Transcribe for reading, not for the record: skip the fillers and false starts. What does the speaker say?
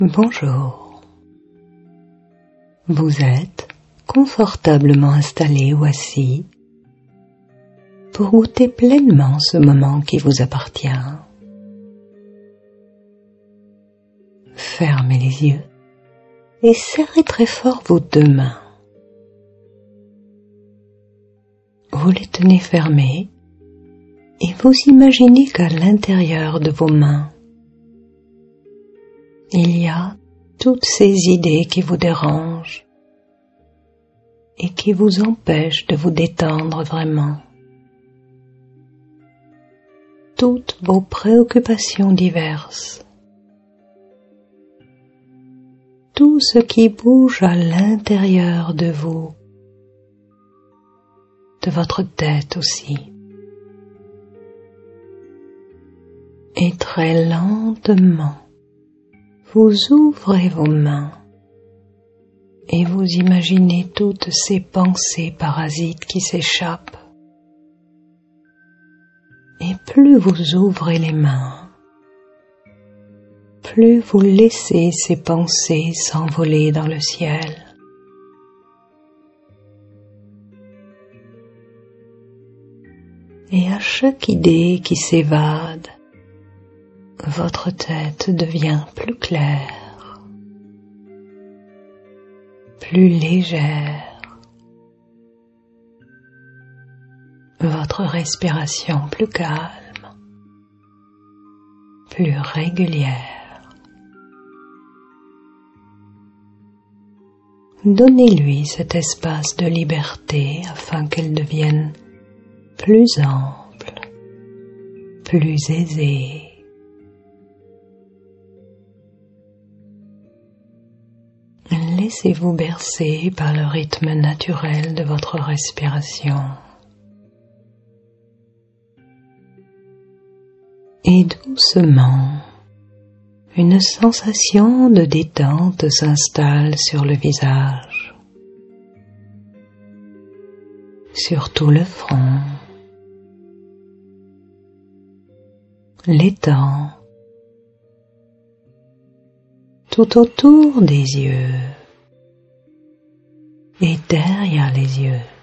Bonjour. Vous êtes confortablement installé ou assis pour goûter pleinement ce moment qui vous appartient. Fermez les yeux et serrez très fort vos deux mains. Vous les tenez fermées et vous imaginez qu'à l'intérieur de vos mains, il y a toutes ces idées qui vous dérangent et qui vous empêchent de vous détendre vraiment. Toutes vos préoccupations diverses. Tout ce qui bouge à l'intérieur de vous, de votre tête aussi. Et très lentement, vous ouvrez vos mains et vous imaginez toutes ces pensées parasites qui s'échappent. Et plus vous ouvrez les mains, plus vous laissez ces pensées s'envoler dans le ciel. Et à chaque idée qui s'évade, votre tête devient plus claire, plus légère, votre respiration plus calme, plus régulière. Donnez-lui cet espace de liberté afin qu'elle devienne plus ample, plus aisée. Laissez-vous bercer par le rythme naturel de votre respiration. Et doucement, une sensation de détente s'installe sur le visage, sur tout le front, les tempes, tout autour des yeux et derrière les yeux.